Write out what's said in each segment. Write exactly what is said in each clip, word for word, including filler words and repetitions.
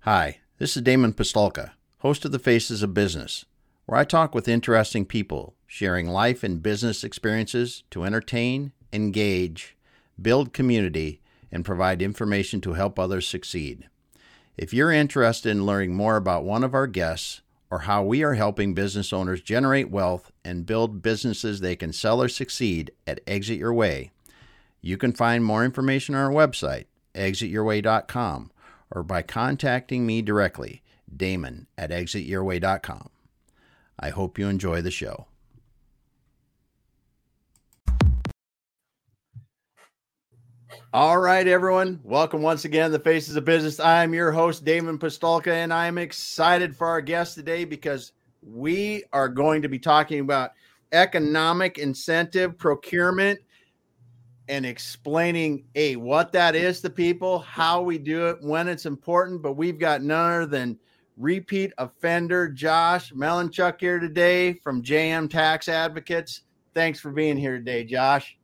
Hi, this is Damon Pistolka, host of The Faces of Business, where I talk with interesting people, sharing life and business experiences to entertain, engage, build community, and provide information to help others succeed. If you're interested in learning more about one of our guests or how we are helping business owners generate wealth and build businesses they can sell or succeed at Exit Your Way, you can find more information on our website, exit your way dot com, or by contacting me directly, Damon at exit your way dot com. I hope you enjoy the show. All right, everyone. Welcome once again to The Faces of Business. I'm your host, Damon Pistolka, and I'm excited for our guest today because we are going to be talking about economic incentive procurement and explaining, A, what that is to people, how we do it, when it's important. But we've got none other than repeat offender Josh Melanchuk here today from J M Tax Advocates. Thanks for being here today, Josh.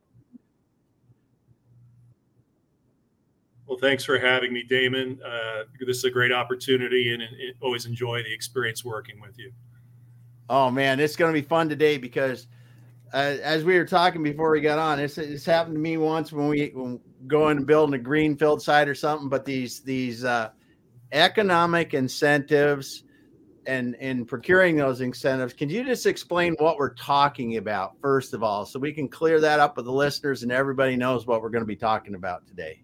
Well, thanks for having me, Damon. Uh, this is a great opportunity, and, and always enjoy the experience working with you. Oh, man, it's going to be fun today because uh, as we were talking before we got on, it's, it's happened to me once when we when going and building a greenfield site or something, but these these uh, economic incentives and, and procuring those incentives, can you just explain what we're talking about, first of all, so we can clear that up with the listeners and everybody knows what we're going to be talking about today?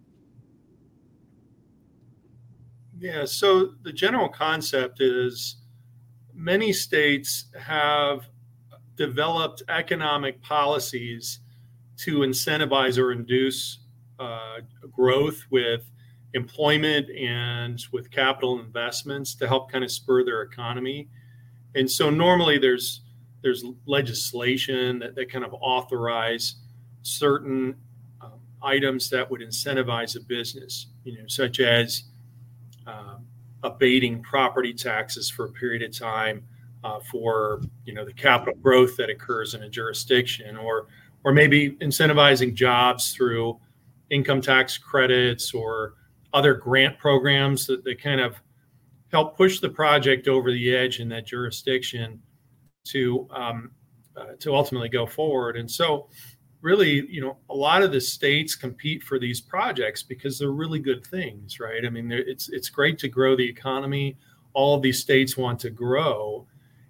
Yeah, so the general concept is many states have developed economic policies to incentivize or induce uh, growth with employment and with capital investments to help kind of spur their economy. And so normally there's there's legislation that, that kind of authorize certain um, items that would incentivize a business, you know, such as uh, abating property taxes for a period of time uh, for, you know, the capital growth that occurs in a jurisdiction, or or maybe incentivizing jobs through income tax credits or other grant programs that, that kind of help push the project over the edge in that jurisdiction to um, uh, to ultimately go forward. And so really, you know, a lot of the states compete for these projects because they're really good things, right? I mean, it's it's great to grow the economy. All of these states want to grow.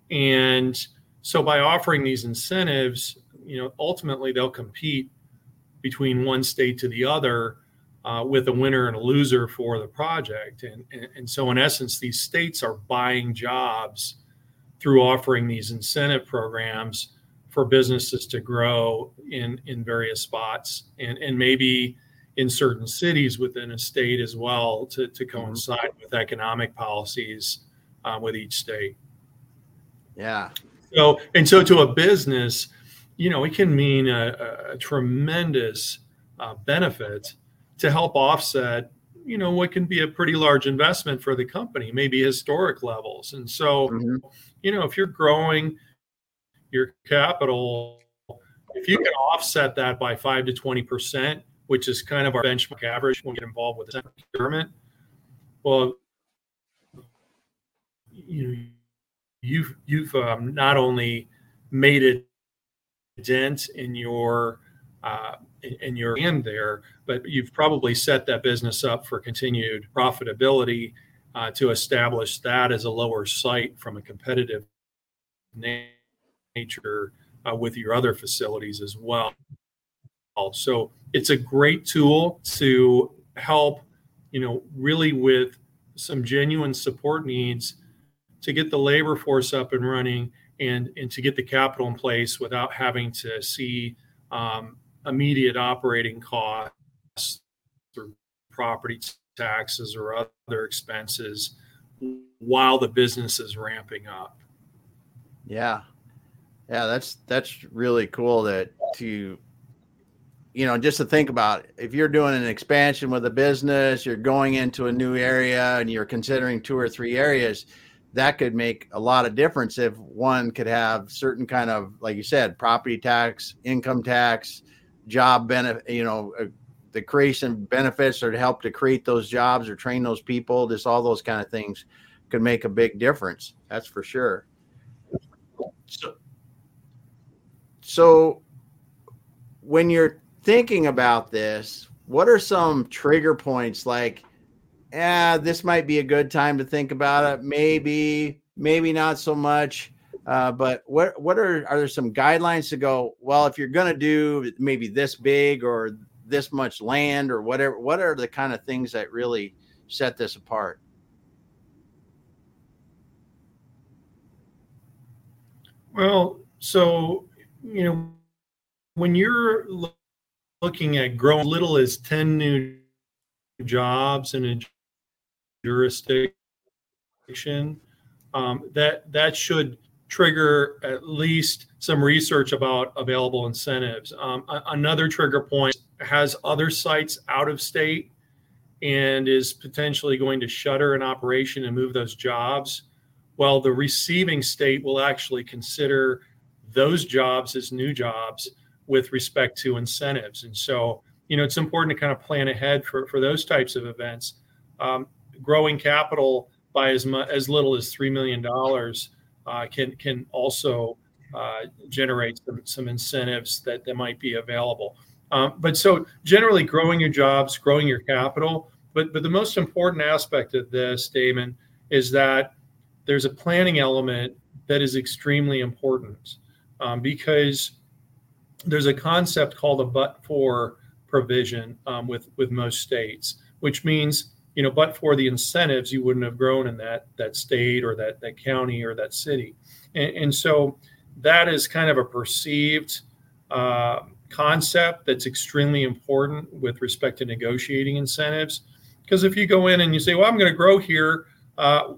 And so by offering these incentives, you know, ultimately they'll compete between one state to the other uh, with a winner and a loser for the project. And, and, and so in essence, these states are buying jobs through offering these incentive programs for businesses to grow in, in various spots and, and maybe in certain cities within a state as well to, to coincide mm-hmm. with economic policies uh, with each state. Yeah. So, and so to a business, you know, it can mean a, a tremendous uh, benefit to help offset, you know, what can be a pretty large investment for the company, maybe historic levels. And so, mm-hmm. you know, if you're growing your capital, if you can offset that by five to twenty percent, which is kind of our benchmark average when we get involved with procurement, well, you know, you've you've um, not only made a dent in your uh, in your hand there, but you've probably set that business up for continued profitability uh, to establish that as a lower site from a competitive nature uh, with your other facilities as well. So it's a great tool to help, you know, really with some genuine support needs to get the labor force up and running and, and to get the capital in place without having to see um, immediate operating costs or property taxes or other expenses while the business is ramping up. Yeah. Yeah, that's that's really cool that to, you know, just to think about it, if you're doing an expansion with a business, you're going into a new area and you're considering two or three areas, that could make a lot of difference if one could have certain kind of, like you said, property tax, income tax, job benefit, you know, the creation benefits or to help to create those jobs or train those people, just all those kind of things could make a big difference. That's for sure. So, so when you're thinking about this, what are some trigger points like, yeah, this might be a good time to think about it. Maybe, maybe not so much. Uh, but what what are are there some guidelines to go, well, if you're going to do maybe this big or this much land or whatever, what are the kind of things that really set this apart? Well, so, you know, when you're lo- looking at growing little as ten new jobs in a jurisdiction, um, that that should trigger at least some research about available incentives. Um, a- another trigger point has other sites out of state and is potentially going to shutter an operation and move those jobs. Well, the receiving state will actually consider those jobs as new jobs with respect to incentives. And so, you know, it's important to kind of plan ahead for, for those types of events. Um, growing capital by as much as little as three million dollars uh, can can also uh, generate some, some incentives that, that might be available. Um, but so generally growing your jobs, growing your capital, but but the most important aspect of this, Damon, is that there's a planning element that is extremely important um, because there's a concept called a but-for provision um, with with most states, which means, you know, but for the incentives, you wouldn't have grown in that that state or that that county or that city, and, and so that is kind of a perceived uh, concept that's extremely important with respect to negotiating incentives. Because if you go in and you say, well, I'm going to grow here, uh,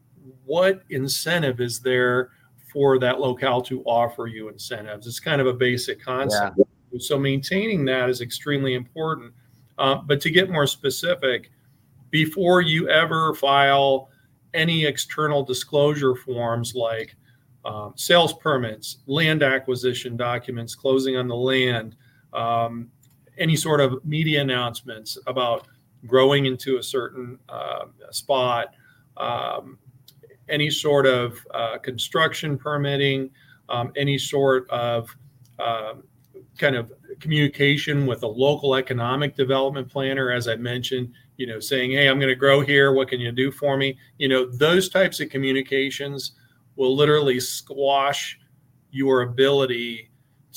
what incentive is there for that locale to offer you incentives? It's kind of a basic concept. Yeah. So maintaining that is extremely important. Uh, but to get more specific, before you ever file any external disclosure forms like um, sales permits, land acquisition documents, closing on the land, um, any sort of media announcements about growing into a certain uh, spot, um, any sort of uh, construction permitting, um, any sort of um, kind of communication with a local economic development planner, as I mentioned, you know, saying, hey, I'm going to grow here. What can you do for me? You know, those types of communications will literally squash your ability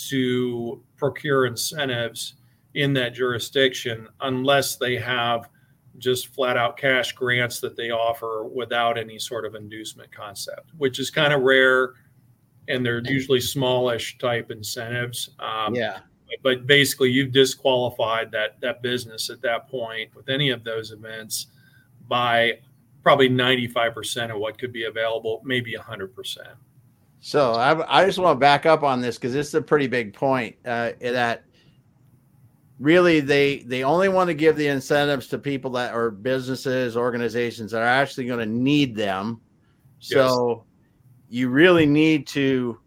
to procure incentives in that jurisdiction unless they have just flat out cash grants that they offer without any sort of inducement concept, which is kind of rare. And they're usually smallish type incentives. Um, yeah. But basically, you've disqualified that that business at that point with any of those events by probably ninety-five percent of what could be available, maybe one hundred percent. So I, I just want to back up on this because this is a pretty big point uh, that really they they only want to give the incentives to people that are businesses, organizations that are actually going to need them. So yes. You really need to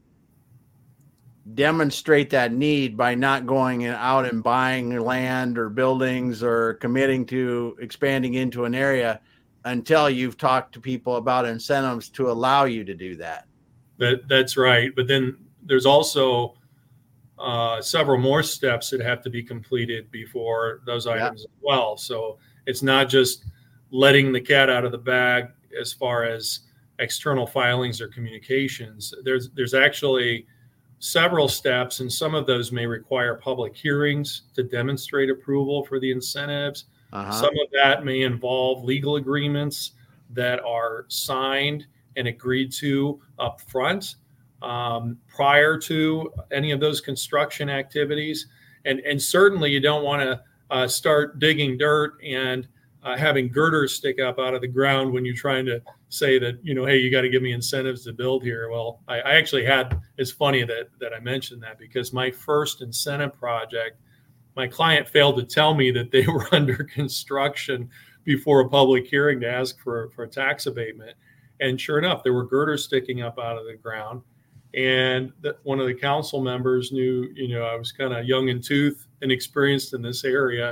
demonstrate that need by not going out and buying land or buildings or committing to expanding into an area until you've talked to people about incentives to allow you to do that. That that's right. But then there's also uh, several more steps that have to be completed before those items yep. as well. So it's not just letting the cat out of the bag as far as external filings or communications. There's there's actually several steps, and some of those may require public hearings to demonstrate approval for the incentives. Uh-huh. Some of that may involve legal agreements that are signed and agreed to up front um, prior to any of those construction activities. And, and certainly you don't want to uh, start digging dirt and uh, having girders stick up out of the ground when you're trying to say that, you know, hey, you got to give me incentives to build here. Well, I, I actually had, it's funny that, that I mentioned that because my first incentive project, my client failed to tell me that they were under construction before a public hearing to ask for, for a tax abatement. And sure enough, there were girders sticking up out of the ground. And the, one of the council members knew, you know, I was kind of young in tooth and experienced in this area.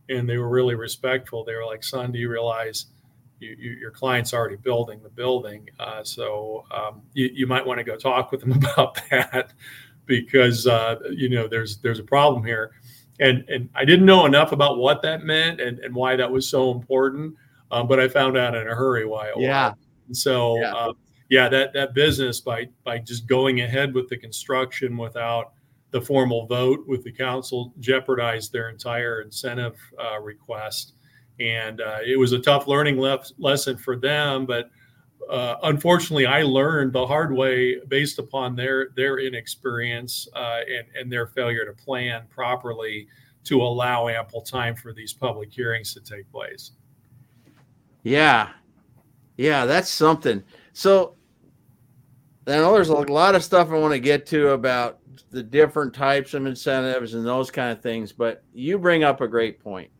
and they were really respectful. They were like, "Son, do you realize you, you, your client's already building the building? Uh, so um, you, you might want to go talk with them about that because uh, you know there's there's a problem here." And and I didn't know enough about what that meant and, and why that was so important, um, but I found out in a hurry why it Yeah. was. And so Yeah. uh, yeah, that that business by by just going ahead with the construction without the formal vote with the council jeopardized their entire incentive uh, request. And uh, it was a tough learning lef- lesson for them, but uh, unfortunately, I learned the hard way based upon their their inexperience uh, and, and their failure to plan properly to allow ample time for these public hearings to take place. Yeah. Yeah, that's something. So I know there's a lot of stuff I want to get to about the different types of incentives and those kind of things, but you bring up a great point.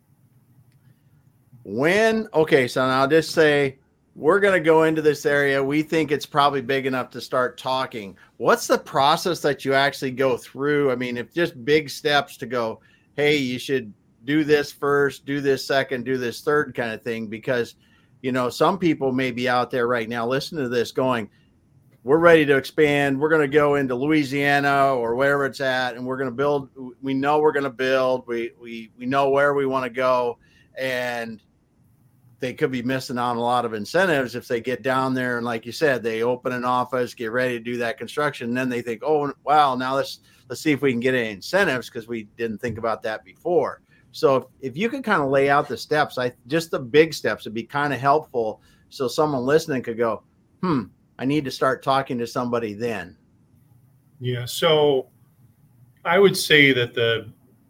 When, okay, so now I'll just say we're going to go into this area. We think it's probably big enough to start talking. What's the process that you actually go through? I mean, if just big steps to go, hey, you should do this first, do this second, do this third kind of thing, because, you know, some people may be out there right now listening to this going, we're ready to expand. We're going to go into Louisiana or wherever it's at, and we're going to build. We know we're going to build. We we we know where we want to go, and they could be missing out on a lot of incentives if they get down there and, like you said, they open an office, get ready to do that construction, and then they think, oh wow, now let's let's see if we can get any incentives because we didn't think about that before. So if, if you could kind of lay out the steps, I just the big steps would be kind of helpful, so someone listening could go, hmm. I need to start talking to somebody then. Yeah. So I would say that the,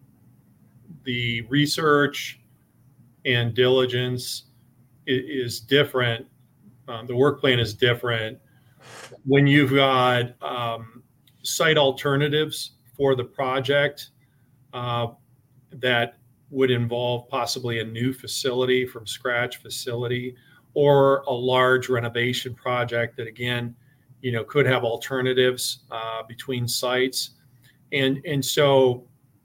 the research and diligence is, is different. Um, the work plan is different when you've got um, site alternatives for the project uh, that would involve possibly a new facility from scratch facility, or a large renovation project that, again, you know, could have alternatives uh, between sites. And, and so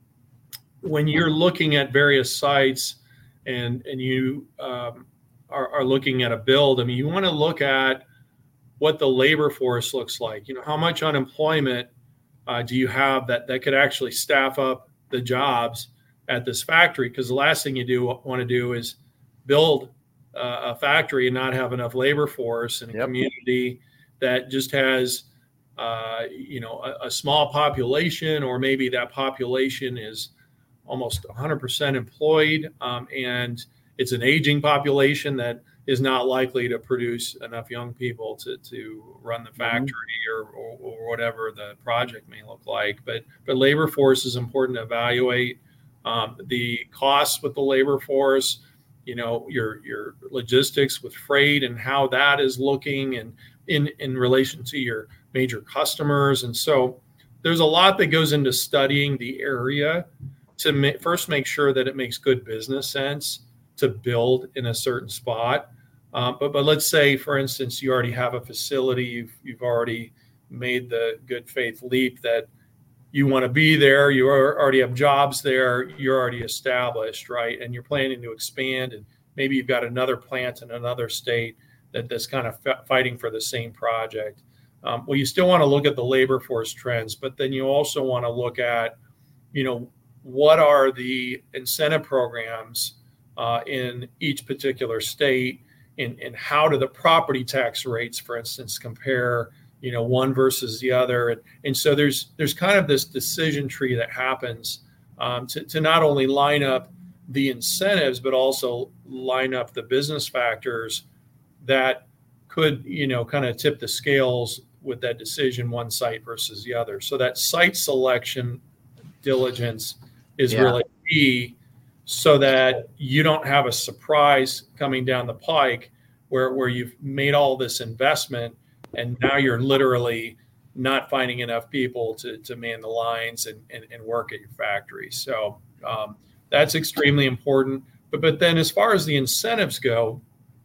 when you're looking at various sites and, and you um, are, are looking at a build, I mean, you want to look at what the labor force looks like. You know, how much unemployment uh, do you have that, that could actually staff up the jobs at this factory? Because the last thing you do want to do is build Uh, a factory and not have enough labor force in a Yep. community that just has, uh, you know, a, a small population, or maybe that population is almost one hundred percent employed, um, and it's an aging population that is not likely to produce enough young people to, to run the factory or, or, or whatever the project may look like. But but labor force is important to evaluate. Um, the costs with the labor force, you know, your your logistics with freight and how that is looking, and in in relation to your major customers. And so there's a lot that goes into studying the area to ma- first make sure that it makes good business sense to build in a certain spot. Um, but but let's say, for instance, you already have a facility, you've you've already made the good faith leap that you want to be there, you are, already have jobs there, you're already established, right? And you're planning to expand, and maybe you've got another plant in another state that, that's kind of f- fighting for the same project. Um, well, you still want to look at the labor force trends, but then you also want to look at, you know, what are the incentive programs uh, in each particular state, and, and how do the property tax rates, for instance, compare, you know, one versus the other. And, and so there's there's kind of this decision tree that happens um, to, to not only line up the incentives, but also line up the business factors that could, you know, kind of tip the scales with that decision, one site versus the other. So that site selection diligence is Yeah. really key, so that you don't have a surprise coming down the pike where, where you've made all this investment and now you're literally not finding enough people to, to man the lines and, and, and work at your factory. So um, that's extremely important. But, but then as far as the incentives go,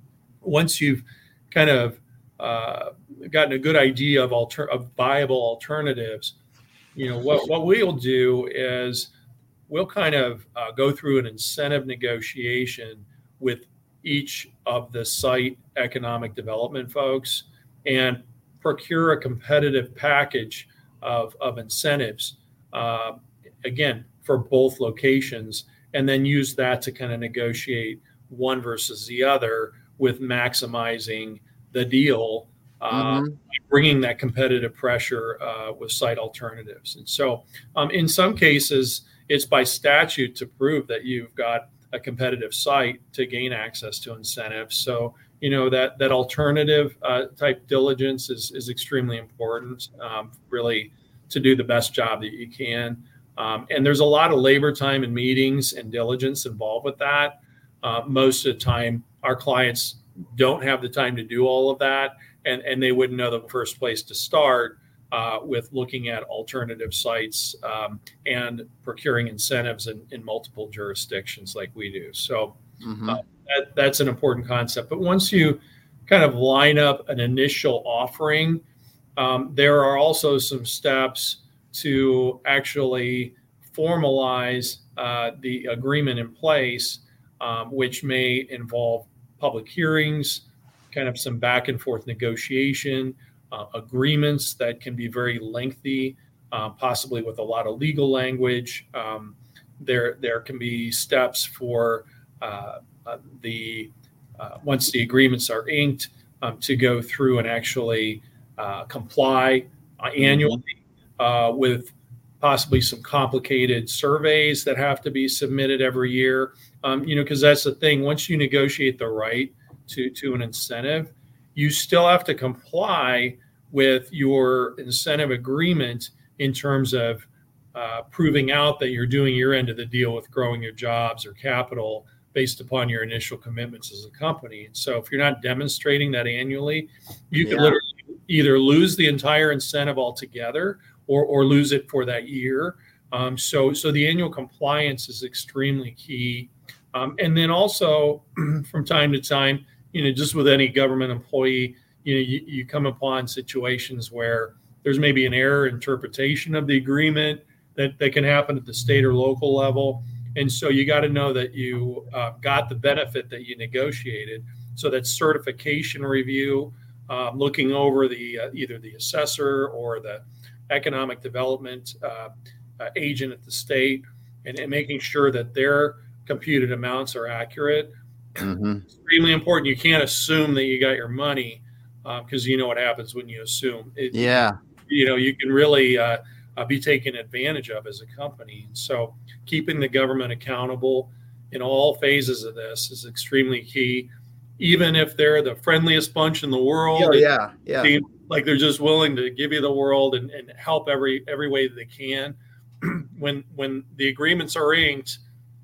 once you've kind of uh, gotten a good idea of, alter, of viable alternatives, you know, what, what we'll do is we'll kind of uh, go through an incentive negotiation with each of the site economic development folks and procure a competitive package of, of incentives, uh, again, for both locations, and then use that to kind of negotiate one versus the other with maximizing the deal, uh, Mm-hmm. bringing that competitive pressure uh, with site alternatives. And so um, in some cases, it's by statute to prove that you've got a competitive site to gain access to incentives. So, you know, that that alternative uh, type diligence is, is extremely important, um, really, to do the best job that you can. Um, and there's a lot of labor time and meetings and diligence involved with that. Uh, most of the time, our clients don't have the time to do all of that, and, and they wouldn't know the first place to start uh, with looking at alternative sites um, and procuring incentives in, in multiple jurisdictions like we do. So Mm-hmm. uh, that, that's an important concept. But once you kind of line up an initial offering, um, there are also some steps to actually formalize uh, the agreement in place, um, which may involve public hearings, kind of some back and forth negotiation, uh, agreements that can be very lengthy, uh, possibly with a lot of legal language. Um, there, there can be steps for uh, uh, the uh, once the agreements are inked um, to go through and actually uh, comply uh, annually uh, with possibly some complicated surveys that have to be submitted every year. Um, you know, because that's the thing. Once you negotiate the right to to an incentive, you still have to comply with your incentive agreement in terms of uh, proving out that you're doing your end of the deal with growing your jobs or capital based upon your initial commitments as a company. And so if you're not demonstrating that annually, you Yeah. could literally either lose the entire incentive altogether or, or lose it for that year. Um, so, so the annual compliance is extremely key. Um, and then also from time to time, you know, just with any government employee, you know, you, you come upon situations where there's maybe an error interpretation of the agreement that, that can happen at the state or local level. And so you got to know that you uh, got the benefit that you negotiated. So that certification review, um, looking over the uh, either the assessor or the economic development uh, uh, agent at the state, and, and making sure that their computed amounts are accurate. Mm-hmm. Extremely important. You can't assume that you got your money because um, you know what happens when you assume. It, Yeah. You know, you can really uh, uh, be taken advantage of as a company. So keeping the government accountable in all phases of this is extremely key. Even if they're the friendliest bunch in the world, Oh, yeah. Yeah. seem like they're just willing to give you the world and, and help every every way that they can. when when the agreements are inked,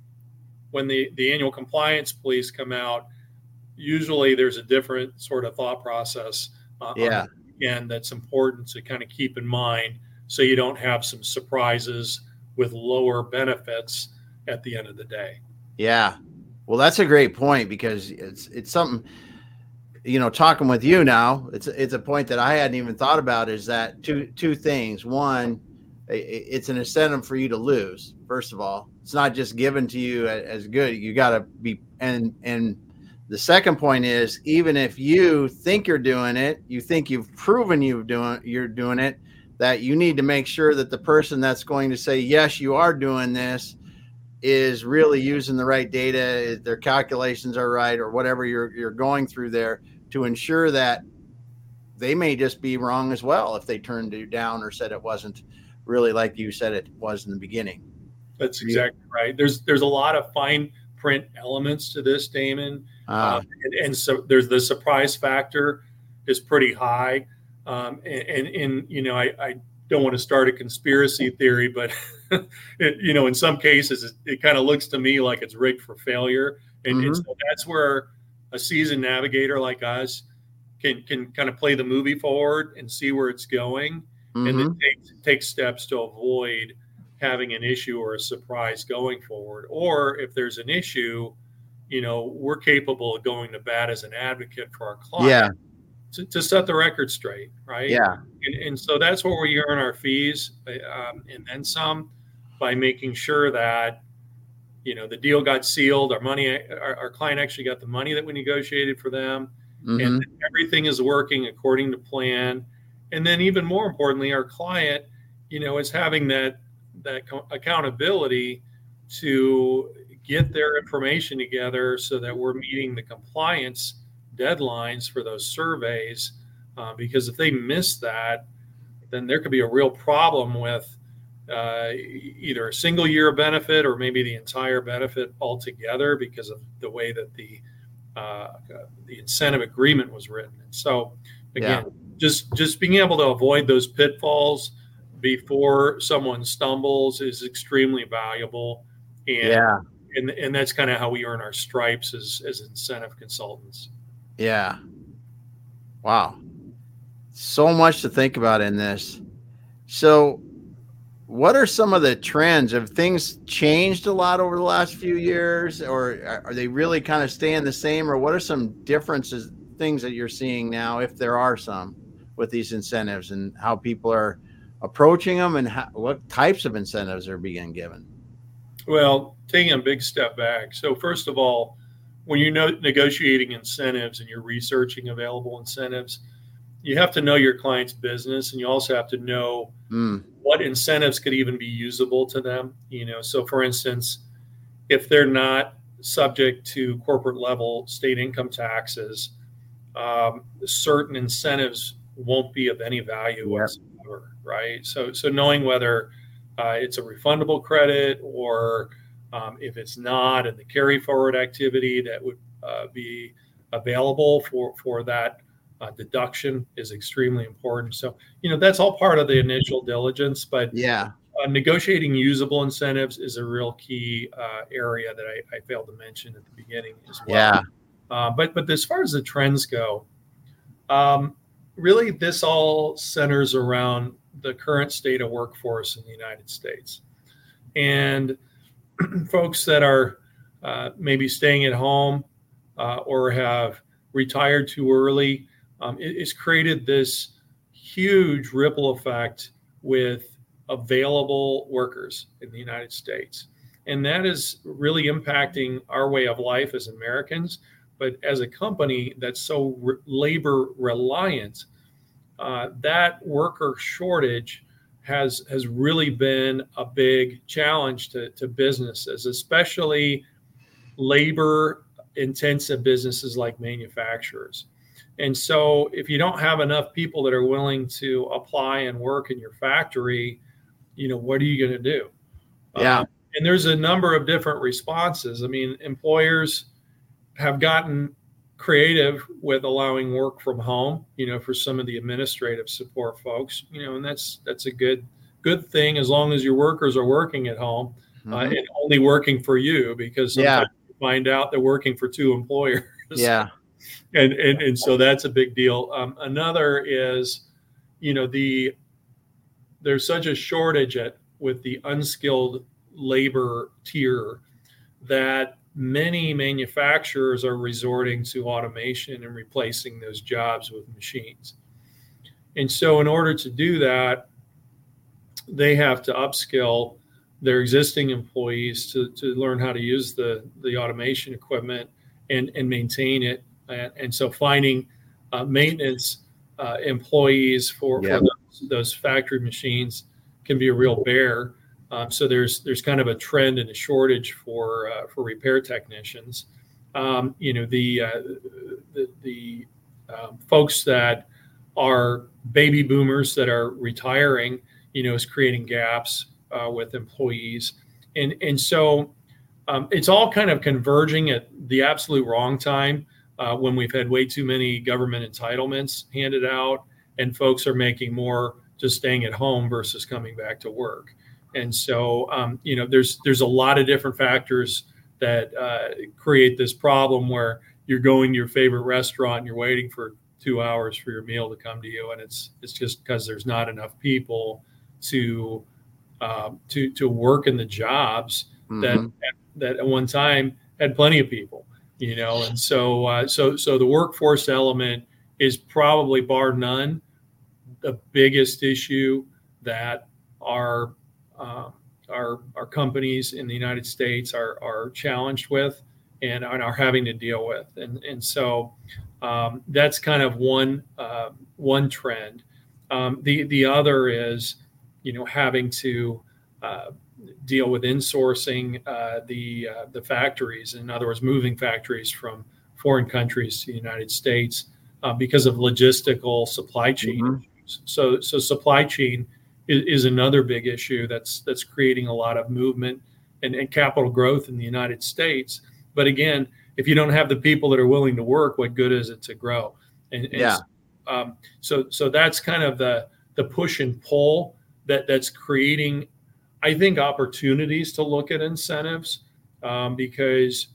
when the, the annual compliance police come out, usually there's a different sort of thought process uh, Yeah. on the end that's important to kind of keep in mind so you don't have some surprises with lower benefits at the end of the day. Yeah. Well, that's a great point because it's it's something, you know, talking with you now, it's it's a point that I hadn't even thought about is that two two things. One, it's an incentive for you to lose. First of all, it's not just given to you as good. You got to be, and and the second point is, even if you think you're doing it, you think you've proven you've doing you're doing it, that you need to make sure that the person that's going to say yes, you are doing this, is really using the right data, their calculations are right, or whatever you're you're going through there to ensure that they may just be wrong as well if they turned you down or said it wasn't really like you said it was in the beginning. That's exactly right. There's there's a lot of fine print elements to this, Damon, Ah. uh, and, and so there's the surprise factor is pretty high, um, and, and, and you know I, I don't want to start a conspiracy theory, but it, you know in some cases it, it kind of looks to me like it's rigged for failure, and, Mm-hmm. and so that's where a seasoned navigator like us can can kind of play the movie forward and see where it's going, Mm-hmm. and then take, take steps to avoid having an issue or a surprise going forward. Or if there's an issue, you know, we're capable of going to bat as an advocate for our client Yeah. to, to set the record straight, right? Yeah. And, and so that's where we earn our fees, um, and then some. by making sure that, you know, the deal got sealed, our money, our, our client actually got the money that we negotiated for them, Mm-hmm. and everything is working according to plan. And then even more importantly, our client, you know, is having that that accountability to get their information together so that we're meeting the compliance deadlines for those surveys. Uh, because if they miss that, then there could be a real problem with uh, either a single year of benefit or maybe the entire benefit altogether because of the way that the uh, the incentive agreement was written. And so again, yeah. just just being able to avoid those pitfalls before someone stumbles is extremely valuable. And yeah. and, and that's kind of how we earn our stripes as, as incentive consultants. Yeah. Wow. So much to think about in this. So what are some of the trends? Have things changed a lot over the last few years, or are they really kind of staying the same? Or what are some differences, things that you're seeing now, if there are some, with these incentives and how people are approaching them and how, what types of incentives are being given? Well, taking a big step back. So first of all, when you're no- negotiating incentives and you're researching available incentives, you have to know your client's business, and you also have to know mm. what incentives could even be usable to them. You know, so for instance, if they're not subject to corporate level state income taxes, um, certain incentives won't be of any value yep. whatsoever, right? So, so knowing whether uh, it's a refundable credit or um, if it's not, and the carry forward activity that would uh, be available for for that Uh, deduction is extremely important. So, you know, that's all part of the initial diligence, but yeah, uh, negotiating usable incentives is a real key uh, area that I, I failed to mention at the beginning as well. Yeah. Uh, but, but as far as the trends go, um, really this all centers around the current state of workforce in the United States. And folks that are uh, maybe staying at home uh, or have retired too early, Um, it, it's created this huge ripple effect with available workers in the United States. And that is really impacting our way of life as Americans. But as a company that's so re- labor reliant, uh, that worker shortage has has really been a big challenge to, to businesses, especially labor intensive businesses like manufacturers. And so if you don't have enough people that are willing to apply and work in your factory, you know, what are you going to do? Yeah. Uh, and there's a number of different responses. I mean, employers have gotten creative with allowing work from home, you know, for some of the administrative support folks, you know, and that's, that's a good, good thing as long as your workers are working at home mm-hmm. uh, and only working for you, because sometimes yeah. you find out they're working for two employers. Yeah. And, and and so that's a big deal. Um, another is, you know, the there's such a shortage at with the unskilled labor tier that many manufacturers are resorting to automation and replacing those jobs with machines. And so in order to do that, they have to upskill their existing employees to, to learn how to use the, the automation equipment and, and maintain it. And, and so finding uh, maintenance uh, employees for, yep. for those, those factory machines can be a real bear. Um, so there's there's kind of a trend and a shortage for uh, for repair technicians. Um, you know, the uh, the, the um, folks that are baby boomers that are retiring, you know, is creating gaps uh, with employees. And, and so um, it's all kind of converging at the absolute wrong time. Uh, when we've had way too many government entitlements handed out and folks are making more just staying at home versus coming back to work. And so, um, you know, there's there's a lot of different factors that uh, create this problem where you're going to your favorite restaurant and you're waiting for two hours for your meal to come to you. And it's it's just because there's not enough people to uh, to to work in the jobs mm-hmm. that that at one time had plenty of people. You know, and so uh, so so the workforce element is probably bar none the biggest issue that our uh, our our companies in the United States are are challenged with and are having to deal with. And and so um, that's kind of one uh, one trend. Um, the the other is, you know, having to uh, deal with insourcing uh, the uh, the factories. In other words, moving factories from foreign countries to the United States uh, because of logistical supply chain Mm-hmm. issues. So so supply chain is, is another big issue that's that's creating a lot of movement and, and capital growth in the United States. But again, if you don't have the people that are willing to work, what good is it to grow? And, and Yeah. um, so so that's kind of the the push and pull that that's creating, I think, opportunities to look at incentives um, because,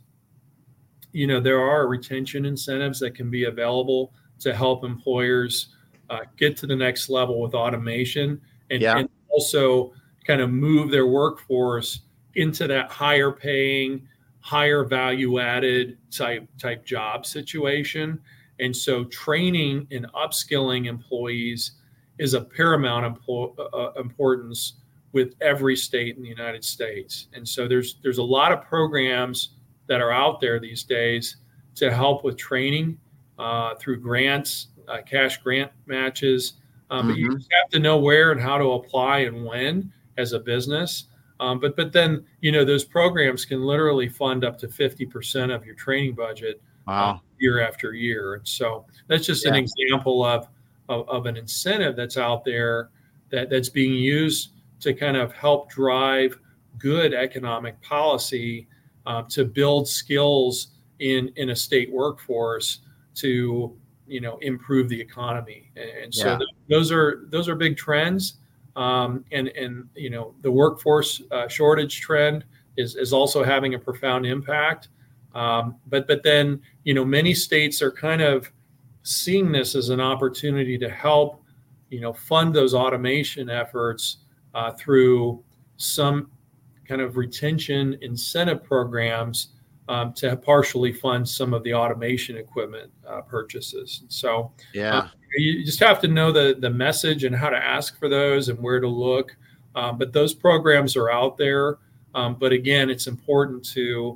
you know, there are retention incentives that can be available to help employers uh, get to the next level with automation and, Yeah. and also kind of move their workforce into that higher paying, higher value added type type job situation. And so training and upskilling employees is a paramount impo- uh, importance with every state in the United States. And so there's there's a lot of programs that are out there these days to help with training uh, through grants, uh, cash grant matches. Um, but you Mm-hmm. just have to know where and how to apply and when as a business. Um, but but then, you know, those programs can literally fund up to fifty percent of your training budget uh, Wow. year after year. And so that's just an Yeah. example of, of, of an incentive that's out there that, that's being used to kind of help drive good economic policy uh, to build skills in, in a state workforce to, you know, improve the economy. And so Yeah. th- those are those are big trends. Um, and, and, you know, the workforce uh, shortage trend is, is also having a profound impact. Um, but, but then, you know, many states are kind of seeing this as an opportunity to help, you know, fund those automation efforts uh, through some kind of retention incentive programs um, to partially fund some of the automation equipment uh, purchases. So, Yeah. you just have to know the the message and how to ask for those and where to look. Um, but those programs are out there. Um, but again, it's important to,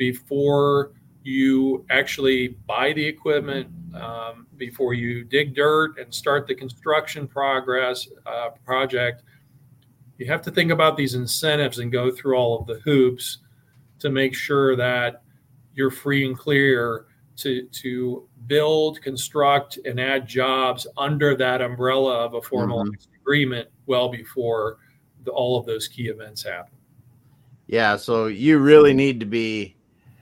before you actually buy the equipment, um, before you dig dirt and start the construction progress uh, project, you have to think about these incentives and go through all of the hoops to make sure that you're free and clear to to build, construct, and add jobs under that umbrella of a formalized Mm-hmm. agreement well before the, all of those key events happen. Yeah. So you really need to be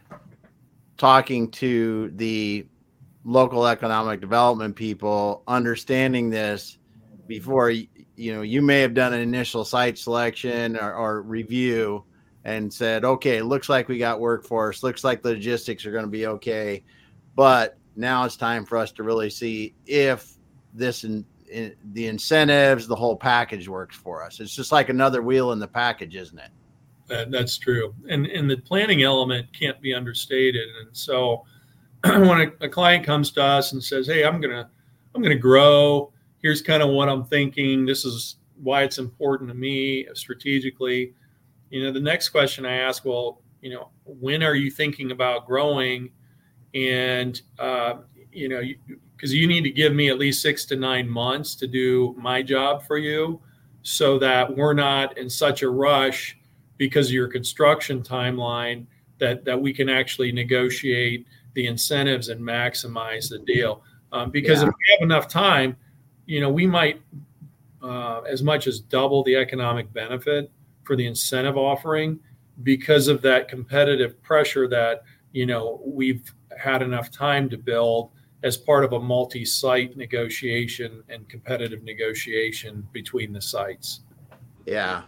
talking to the local economic development people, understanding this before, you know, you may have done an initial site selection or, or review and said, okay, looks like we got workforce, looks like the logistics are going to be okay. But now it's time for us to really see if this in, in the incentives, the whole package works for us. It's just like another wheel in the package, isn't it? That, that's true. And, and the planning element can't be understated. And so when a, a client comes to us and says, hey, I'm going to, I'm going to grow, here's kind of what I'm thinking. This is why it's important to me strategically. You know, the next question I ask, well, you know, when are you thinking about growing? And, uh, you know, because you, you need to give me at least six to nine months to do my job for you so that we're not in such a rush because of your construction timeline that, that we can actually negotiate the incentives and maximize the deal. Um, because Yeah. if we have enough time, you know, we might uh, as much as double the economic benefit for the incentive offering because of that competitive pressure that, you know, we've had enough time to build as part of a multi-site negotiation and competitive negotiation between the sites. Yeah.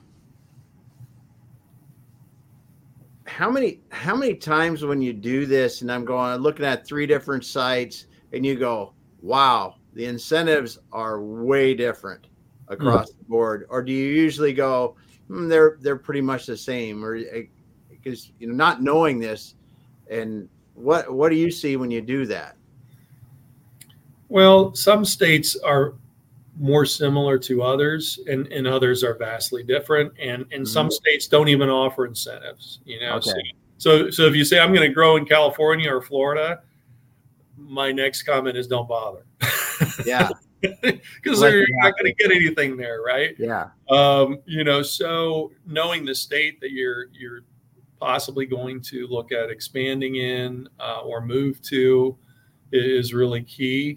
How many how many times when you do this, and I'm going looking at three different sites, and you go, wow, the incentives are way different across mm. the board, or do you usually go, mm, they're they're pretty much the same, or because you know not knowing this, and what what do you see when you do that? Well, some states are more similar to others, and, and others are vastly different. And, and some Mhm. states don't even offer incentives, you know. Okay. So, so, so if you say I'm going to grow in California or Florida, my next comment is don't bother. Yeah. Because Let you're it not happen. going to get anything there, right? Yeah. Um, you know, so knowing the state that you're you're possibly going to look at expanding in uh, or move to is really key.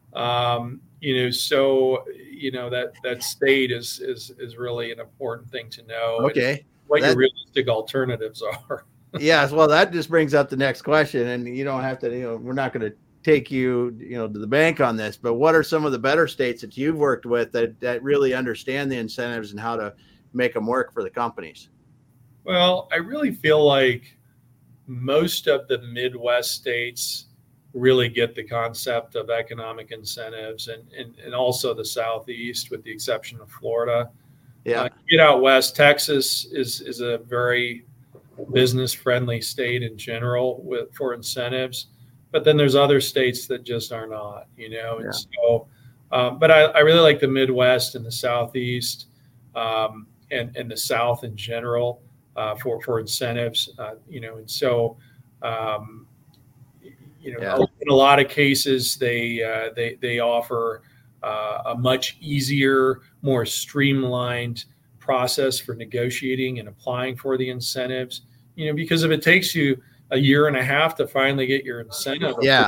Um, you know, so you know that that state is is is really an important thing to know, and Okay. what your That, realistic alternatives are. yes. Well, that just brings up the next question, and you don't have to, you know, we're not going to take you, you know, to the bank on this, but what are some of the better states that you've worked with that, that really understand the incentives and how to make them work for the companies? Well, I really feel like most of the Midwest states really get the concept of economic incentives, and, and, and also the Southeast, with the exception of Florida. Yeah. Uh, get out west, Texas is, is a very business friendly state in general with for incentives, but then there's other states that just are not, you know. And Yeah. so, um, but I, I really like the Midwest and the Southeast, um, and, and the South in general, uh, for, for incentives, uh, you know. And so, um, you know, Yeah. in a lot of cases, they, uh, they, they offer uh, a much easier, more streamlined process for negotiating and applying for the incentives, you know, because if it takes you a year and a half to finally get your incentive, Yeah.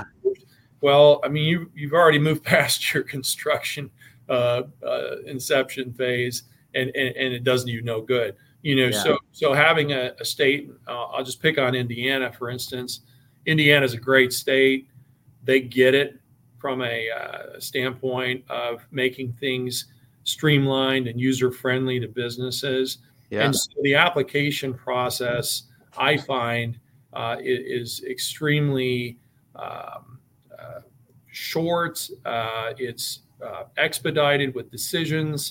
well, I mean, you, you've already moved past your construction uh, uh, inception phase, and, and, and it doesn't you no good, you know. Yeah. So, so having a, a state, uh, I'll just pick on Indiana, for instance. Indiana is a great state. They get it from a uh, standpoint of making things streamlined and user friendly to businesses. Yeah. And so the application process, I find, uh, is extremely um, uh, short. Uh, it's uh, expedited with decisions,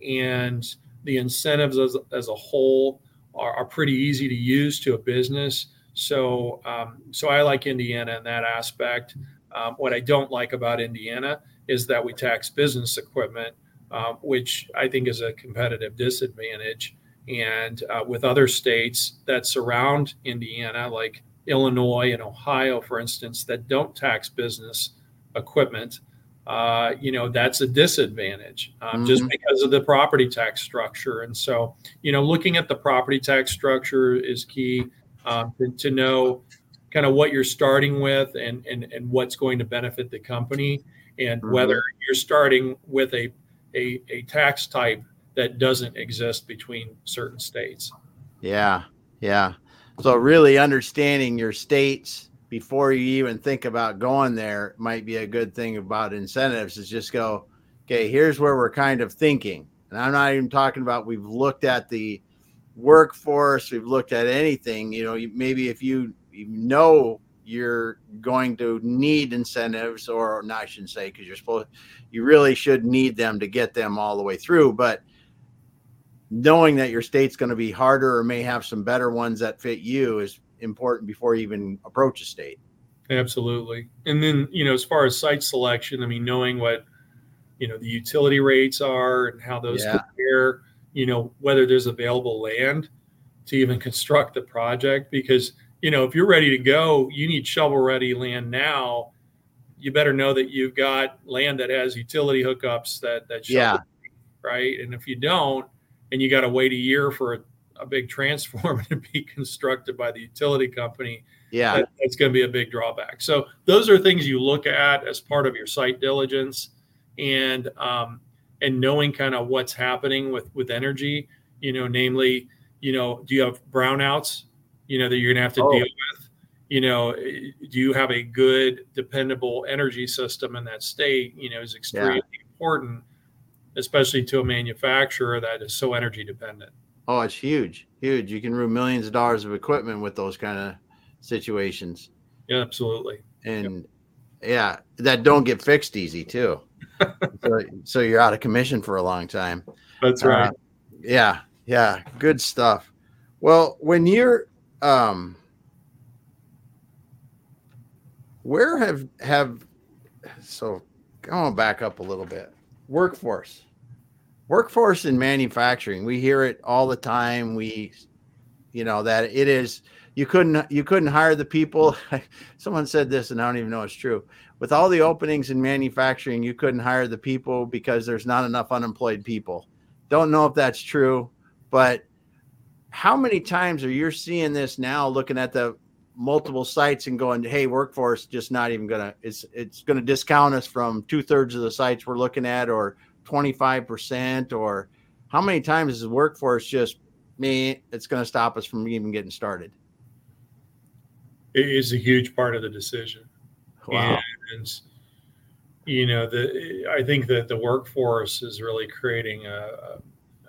and the incentives as, as a whole are, are pretty easy to use to a business. So, um, so I like Indiana in that aspect. Um, what I don't like about Indiana is that we tax business equipment, um, which I think is a competitive disadvantage. And uh, with other states that surround Indiana, like Illinois and Ohio, for instance, that don't tax business equipment, uh, you know, that's a disadvantage, um, mm-hmm. just because of the property tax structure. And so, you know, looking at the property tax structure is key, um, to, to know kind of what you're starting with, and, and, and what's going to benefit the company, and mm-hmm. whether you're starting with a, a, a tax type that doesn't exist between certain states. Yeah. Yeah. So really understanding your states before you even think about going there might be a good thing about incentives, is just go, okay, here's where we're kind of thinking. And I'm not even talking about, we've looked at the workforce, we've looked at anything, you know, maybe if you, you know you're going to need incentives, or no, I shouldn't say, because you're supposed, you really should need them to get them all the way through. But knowing that your state's going to be harder or may have some better ones that fit you is important before you even approach a state. Absolutely. And then, you know, as far as site selection, I mean, knowing what, you know, the utility rates are and how those Yeah. compare, you know, whether there's available land to even construct the project, because, you know, if you're ready to go, you need shovel ready land now. You better know that you've got land that has utility hookups that, that shovel, Yeah. right? And if you don't, and you got to wait a year for a, a big transformer to be constructed by the utility company, yeah, that, that's going to be a big drawback. So those are things you look at as part of your site diligence, and um, and knowing kind of what's happening with with energy. You know, namely, you know, do you have brownouts, you know, that you're going to have to oh. deal with? You know, do you have a good, dependable energy system in that state? You know, is extremely yeah. important, especially to a manufacturer that is so energy dependent. Oh, it's huge, huge. You can ruin millions of dollars of equipment with those kind of situations. Yeah, absolutely. And yep. yeah, that don't get fixed easy too. so, so you're out of commission for a long time. That's right. Uh, yeah. Yeah. Good stuff. Well, when you're, um, where have, have, so going back up a little bit. workforce. Workforce in manufacturing. We hear it all the time. We, you know, that it is, you couldn't, you couldn't hire the people. Someone said this and I don't even know it's true. With all the openings in manufacturing, you couldn't hire the people because there's not enough unemployed people. Don't know if that's true, but how many times are you seeing this now, looking at the multiple sites and going, hey, workforce just not even going to, it's, it's going to discount us from two thirds of the sites we're looking at, or twenty-five percent, or how many times is the workforce just me, it's going to stop us from even getting started? It is a huge part of the decision. Wow. And, you know, the, I think that the workforce is really creating a, a,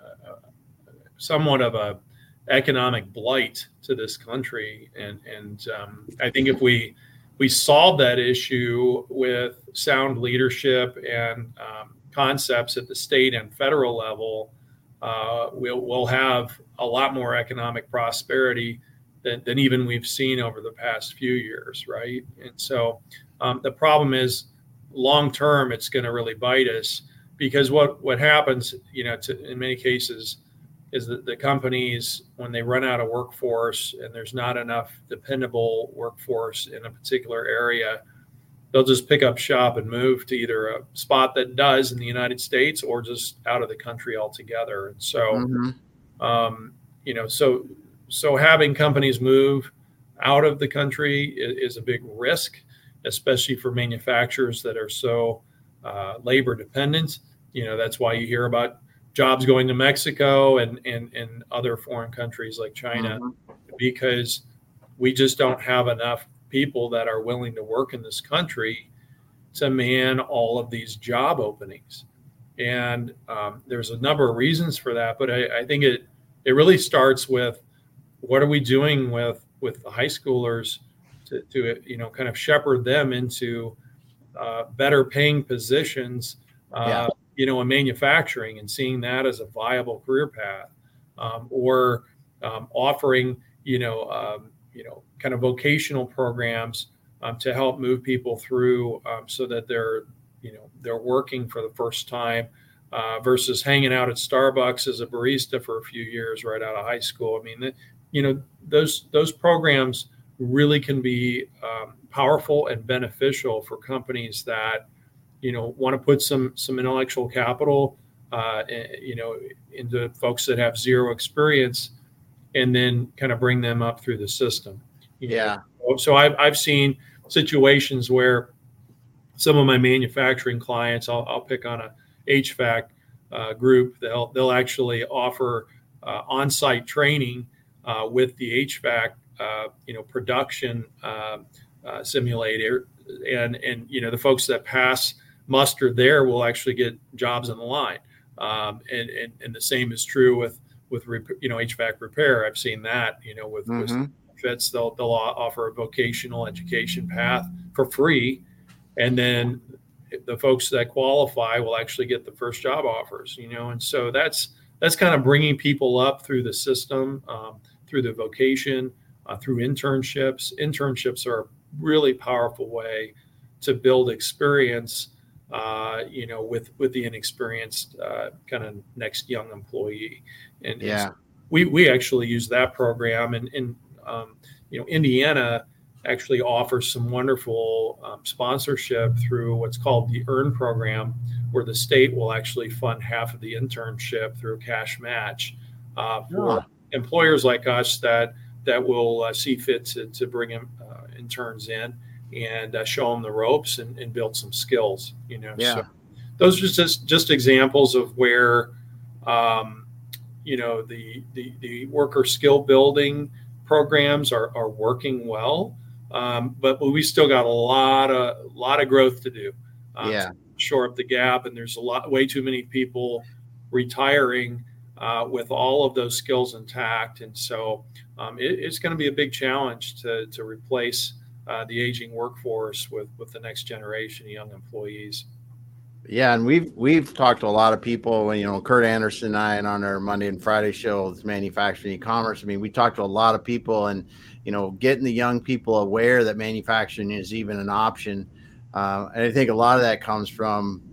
a somewhat of a economic blight to this country. And, and um, I think if we, we solve that issue with sound leadership and um, concepts at the state and federal level, uh, we'll, we'll have a lot more economic prosperity than, than even we've seen over the past few years, right? And so um, the problem is, long term, it's going to really bite us, because what, what happens, you know, to, in many cases, is that the companies, when they run out of workforce and there's not enough dependable workforce in a particular area, they'll just pick up shop and move to either a spot that does in the United States or just out of the country altogether. And so, mm-hmm. um, you know, so so having companies move out of the country is, is a big risk, especially for manufacturers that are so uh, labor dependent. You know, that's why you hear about jobs going to Mexico and, and, and other foreign countries like China, mm-hmm. because we just don't have enough people that are willing to work in this country to man all of these job openings. And um, there's a number of reasons for that, but I, I think it it really starts with, what are we doing with, with the high schoolers to, to you know, kind of shepherd them into uh, better paying positions, uh, yeah. you know, in manufacturing, and seeing that as a viable career path, um, or um, offering, you know, um, you know, kind of vocational programs um, to help move people through, um, so that they're, you know, they're working for the first time, uh, versus hanging out at Starbucks as a barista for a few years right out of high school. I mean, the, you know, those those programs really can be um, powerful and beneficial for companies that, you know, want to put some some intellectual capital, uh, you know, into folks that have zero experience, and then kind of bring them up through the system. You yeah. know? So I've I've seen situations where some of my manufacturing clients, I'll I'll pick on a H V A C uh, group. They'll they'll actually offer uh, on-site training uh, with the H V A C, uh, you know, production uh, uh, simulator, and and you know, the folks that pass muster there will actually get jobs on the line, um, and, and and the same is true with with you know, H V A C repair. I've seen that, you know, with, mm-hmm. with fits, they'll they'll offer a vocational education path for free, and then the folks that qualify will actually get the first job offers, you know. And so that's that's kind of bringing people up through the system, um, through the vocation, uh, through internships. Internships are a really powerful way to build experience, uh, you know, with, with the inexperienced uh, kind of next young employee. And, yeah. and we, we actually use that program, and, and um, you know, Indiana actually offers some wonderful um, sponsorship through what's called the EARN program, where the state will actually fund half of the internship through a cash match uh, for yeah. employers like us that that will uh, see fit to, to bring in, uh, interns in and uh, show them the ropes and, and build some skills. You know, yeah. so those are just just examples of where um, you know, the, the the worker skill building programs are are working well. Um, but we still got a lot of lot of growth to do, um, yeah. to shore up the gap. And there's a lot, way too many people retiring uh, with all of those skills intact. And so um, it, it's going to be a big challenge to to replace uh, the aging workforce with with the next generation of young employees. Yeah, and we've we've talked to a lot of people. You know, Kurt Anderson and I, and on our Monday and Friday show, it's manufacturing e-commerce. I mean, we talked to a lot of people, and you know, getting the young people aware that manufacturing is even an option. Uh, and I think a lot of that comes from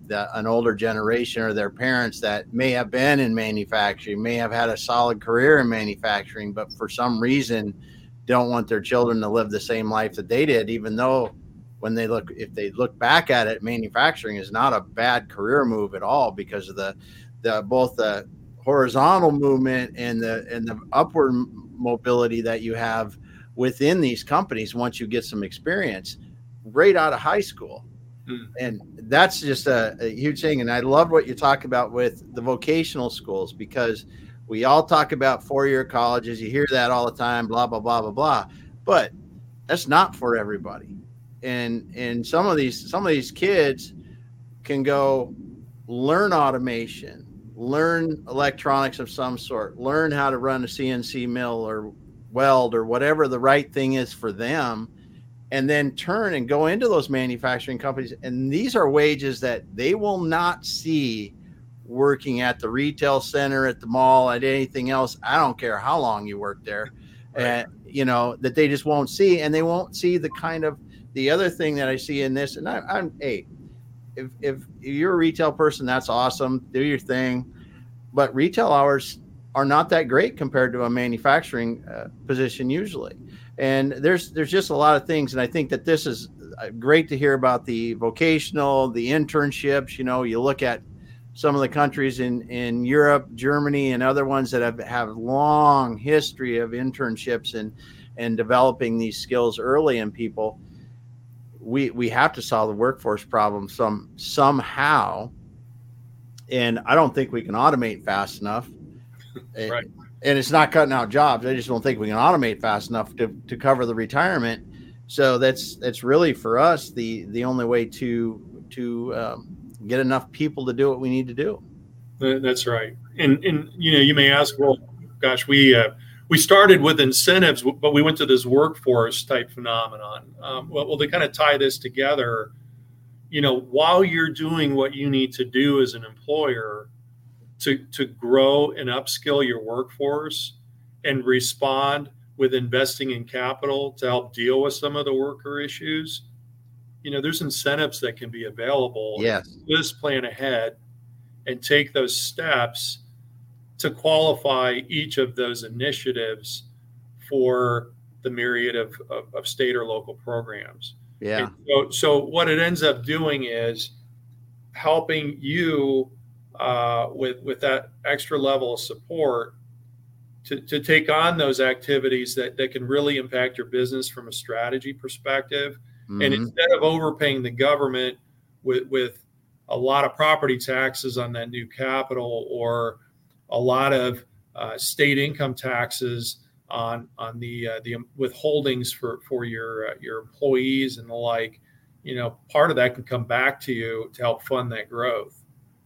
the, an older generation or their parents that may have been in manufacturing, may have had a solid career in manufacturing, but for some reason don't want their children to live the same life that they did, even though when they look, if they look back at it, manufacturing is not a bad career move at all because of the, the both the horizontal movement and the and the upward mobility that you have within these companies once you get some experience right out of high school. Mm. And that's just a, a huge thing. And I love what you talk about with the vocational schools, because we all talk about four-year colleges. You hear that all the time, blah, blah, blah, blah, blah. But that's not for everybody. And and some of these some of these kids can go learn automation, learn electronics of some sort, learn how to run a C N C mill or weld or whatever the right thing is for them, and then turn and go into those manufacturing companies. And these are wages that they will not see working at the retail center, at the mall, at anything else. I don't care how long you work there, right. And you know, that they just won't see. And they won't see the kind of, the other thing that I see in this, and I, I'm, hey, if, if you're a retail person, that's awesome. Do your thing. But retail hours are not that great compared to a manufacturing uh, position usually. And there's there's just a lot of things. And I think that this is great to hear about the vocational, the internships. You know, you look at some of the countries in, in Europe, Germany, and other ones that have, have long history of internships and, and developing these skills early in people. We we have to solve the workforce problem some somehow. And I don't think we can automate fast enough. Right. And it's not cutting out jobs. I just don't think we can automate fast enough to, to cover the retirement. So that's that's really for us the the only way to to um, get enough people to do what we need to do. That's right. And and you know, you may ask, well, gosh, we uh, we started with incentives, but we went to this workforce type phenomenon. Um, well, well, to kind of tie this together, you know, while you're doing what you need to do as an employer to to grow and upskill your workforce and respond with investing in capital to help deal with some of the worker issues, you know, there's incentives that can be available. Yes. Just plan ahead and take those steps to qualify each of those initiatives for the myriad of, of, of state or local programs. Yeah. And so, so what it ends up doing is helping you uh, with with that extra level of support to, to take on those activities that, that can really impact your business from a strategy perspective. Mm-hmm. And instead of overpaying the government with, with a lot of property taxes on that new capital, or a lot of uh, state income taxes on on the uh, the withholdings for for your uh, your employees and the like, you know, part of that can come back to you to help fund that growth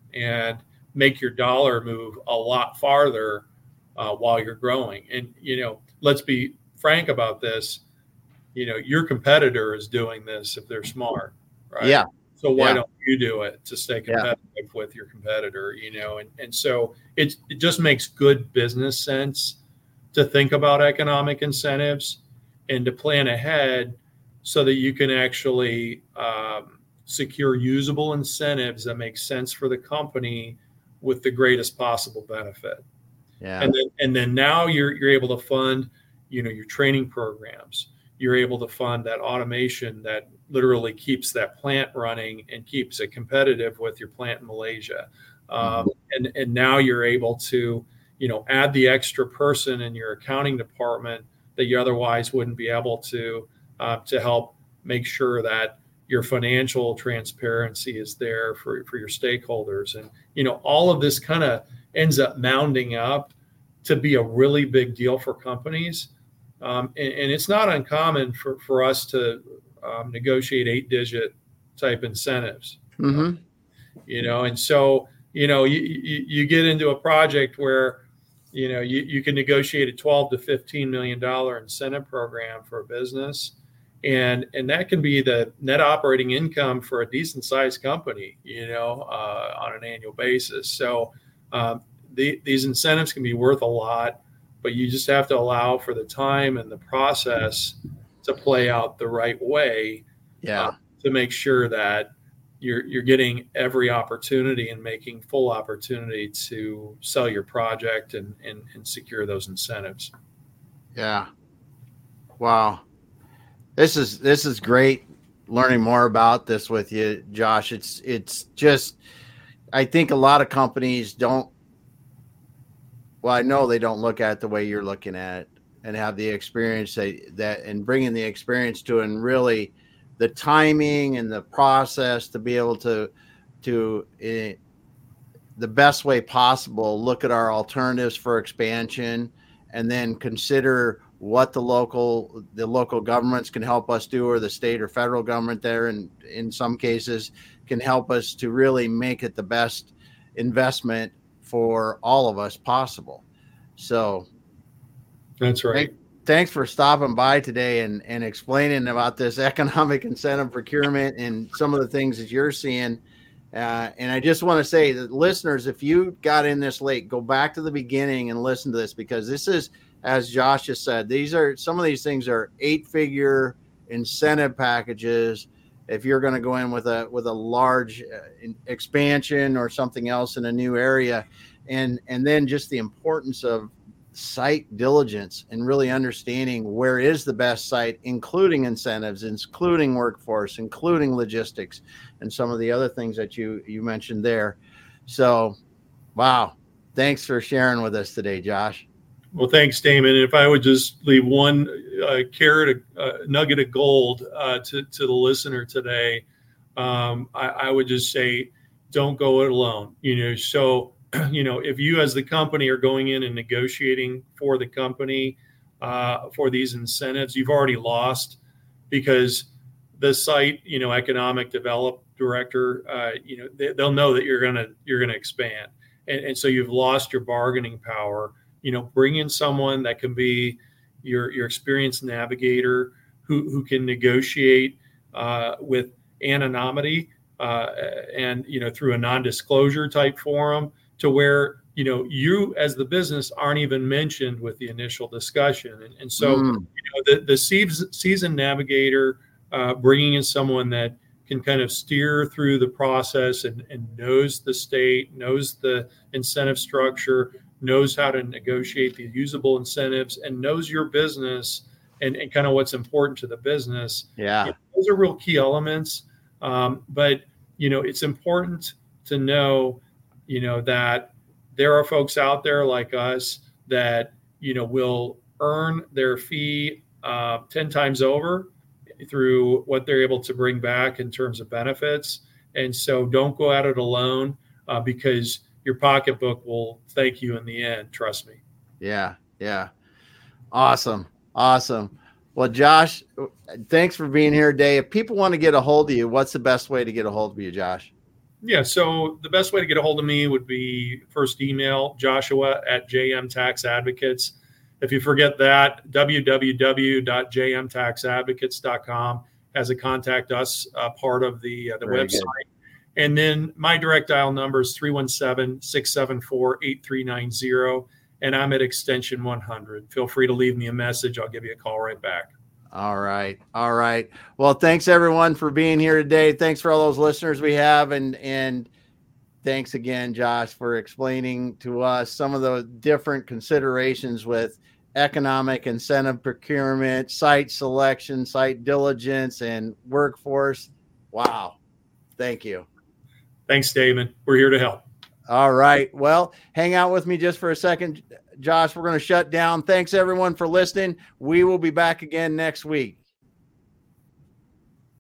and make your dollar move a lot farther uh, while you're growing. And you know, let's be frank about this. You know, your competitor is doing this if they're smart, right? Yeah. So why yeah. don't you do it to stay competitive yeah. with your competitor? You know, and and so it it just makes good business sense to think about economic incentives and to plan ahead so that you can actually um, secure usable incentives that make sense for the company with the greatest possible benefit. Yeah. And then and then now you're you're able to fund, you know, your training programs. You're able to fund that automation that literally keeps that plant running and keeps it competitive with your plant in Malaysia. Um, mm-hmm. and, and now you're able to, you know, add the extra person in your accounting department that you otherwise wouldn't be able to, uh, to help make sure that your financial transparency is there for, for your stakeholders. And, you know, all of this kind of ends up mounding up to be a really big deal for companies. Um, and, and it's not uncommon for, for us to um, negotiate eight digit type incentives, mm-hmm. you know, and so, you know, you, you, you get into a project where, you know, you, you can negotiate a twelve to fifteen million dollars incentive program for a business. And, and that can be the net operating income for a decent sized company, you know, uh, on an annual basis. So um, the, these incentives can be worth a lot, but you just have to allow for the time and the process to play out the right way. Yeah. Uh, to make sure that you're you're getting every opportunity and making full opportunity to sell your project and and, and secure those incentives. Yeah. Wow. This is this is great learning more about this with you, Josh. It's it's just, I think a lot of companies don't, well, I know they don't look at it the way you're looking at it and have the experience that, that and bringing the experience to, and really the timing and the process to be able to, to uh, the best way possible, look at our alternatives for expansion, and then consider what the local, the local governments can help us do, or the state or federal government there, and in some cases can help us to really make it the best investment for all of us possible. So that's right. Thank, thanks for stopping by today and, and explaining about this economic incentive procurement and some of the things that you're seeing. Uh, and I just want to say that listeners, if you got in this late, go back to the beginning and listen to this, because this is, as Josh just said, these are, some of these things are eight figure incentive packages. If you're going to go in with a, with a large uh, expansion or something else in a new area, and, and then just the importance of site diligence and really understanding where is the best site, including incentives, including workforce, including logistics, and some of the other things that you, you mentioned there. So, wow. Thanks for sharing with us today, Josh. Well, thanks, Damon. If I would just leave one uh, carrot, uh, nugget of gold uh, to, to the listener today, um, I, I would just say, don't go it alone. You know, so, you know, if you as the company are going in and negotiating for the company uh, for these incentives, you've already lost, because the site, you know, economic develop director, uh, you know, they, they'll know that you're gonna you're gonna expand, and, and so you've lost your bargaining power. You know, bring in someone that can be your your experienced navigator who who can negotiate uh, with anonymity uh, and, you know, through a non-disclosure type forum, to where, you know, you as the business aren't even mentioned with the initial discussion. And, and so, mm. you know, the, the seasoned navigator, uh, bringing in someone that can kind of steer through the process and, and knows the state, knows the incentive structure, knows how to negotiate the usable incentives, and knows your business and, and kind of what's important to the business. Yeah. You know, those are real key elements. Um, but, you know, it's important to know, you know, that there are folks out there like us that, you know, will earn their fee uh, ten times over through what they're able to bring back in terms of benefits. And so don't go at it alone, uh, because your pocketbook will thank you in the end. Trust me. Yeah. Yeah. Awesome. Awesome. Well, Josh, thanks for being here today. If people want to get a hold of you, what's the best way to get a hold of you, Josh? Yeah. So the best way to get a hold of me would be first email, Joshua at J M Tax Advocates. If you forget that, w w w dot j m tax advocates dot com has a contact us uh, part of the, uh, the Very website. Good. And then my direct dial number is three one seven, six seven four, eight three nine zero. And I'm at extension one hundred. Feel free to leave me a message. I'll give you a call right back. All right. All right. Well, thanks everyone for being here today. Thanks for all those listeners we have. And, and thanks again, Josh, for explaining to us some of the different considerations with economic incentive procurement, site selection, site diligence, and workforce. Wow. Thank you. Thanks, Damon. We're here to help. All right. Well, hang out with me just for a second, Josh. We're going to shut down. Thanks everyone for listening. We will be back again next week.